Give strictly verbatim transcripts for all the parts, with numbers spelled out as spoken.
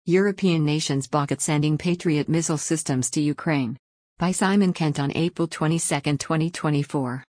European nations balk at sending Patriot missile systems to Ukraine. By Simon Kent on April twenty-second, twenty twenty-four.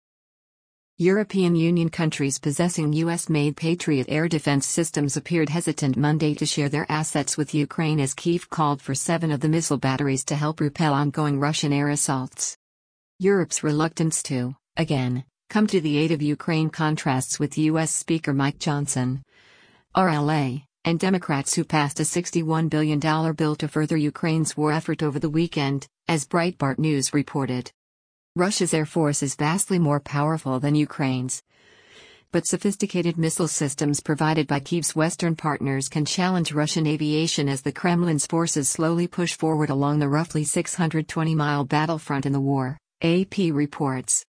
European Union countries possessing U S-made Patriot air defense systems appeared hesitant Monday to share their assets with Ukraine as Kyiv called for seven of the missile batteries to help repel ongoing Russian air assaults. Europe's reluctance to, again, come to the aid of Ukraine contrasts with U S Speaker Mike Johnson, R L A, and Democrats who passed a sixty-one billion dollars bill to further Ukraine's war effort over the weekend, as Breitbart News reported. Russia's air force is vastly more powerful than Ukraine's. But sophisticated missile systems provided by Kyiv's Western partners can challenge Russian aviation as the Kremlin's forces slowly push forward along the roughly six hundred twenty mile battlefront in the war, A P reports.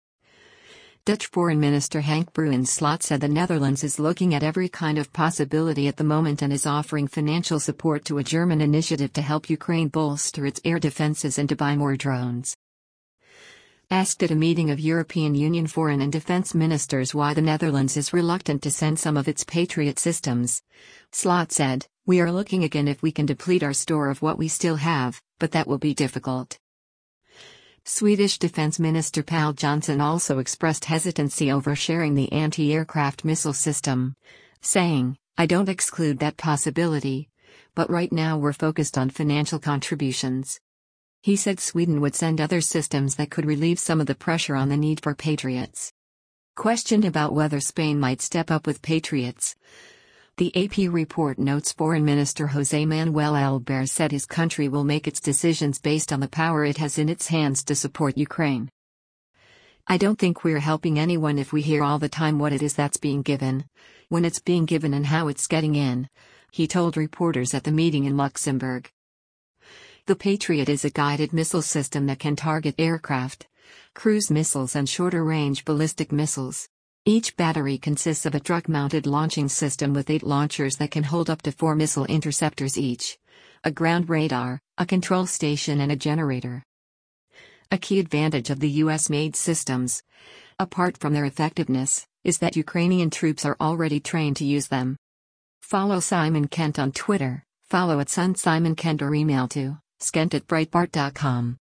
Dutch Foreign Minister Henk Bruinslot said the Netherlands is looking at every kind of possibility at the moment and is offering financial support to a German initiative to help Ukraine bolster its air defenses and to buy more drones. Asked at a meeting of European Union foreign and defense ministers why the Netherlands is reluctant to send some of its Patriot systems, Slot said, "We are looking again if we can deplete our store of what we still have, but that will be difficult." Swedish Defense Minister Pål Jonson also expressed hesitancy over sharing the anti-aircraft missile system, saying, "I don't exclude that possibility, but right now we're focused on financial contributions." He said Sweden would send other systems that could relieve some of the pressure on the need for Patriots. Questioned about whether Spain might step up with Patriots, the A P report notes Foreign Minister José Manuel Elbers said his country will make its decisions based on the power it has in its hands to support Ukraine. "I don't think we're helping anyone if we hear all the time what it is that's being given, when it's being given and how it's getting in," he told reporters at the meeting in Luxembourg. The Patriot is a guided missile system that can target aircraft, cruise missiles and shorter-range ballistic missiles. Each battery consists of a truck-mounted launching system with eight launchers that can hold up to four missile interceptors each, a ground radar, a control station and a generator. A key advantage of the U S-made systems, apart from their effectiveness, is that Ukrainian troops are already trained to use them. Follow Simon Kent on Twitter, follow at Sun Simon Kent or email to skent at breitbart dot com.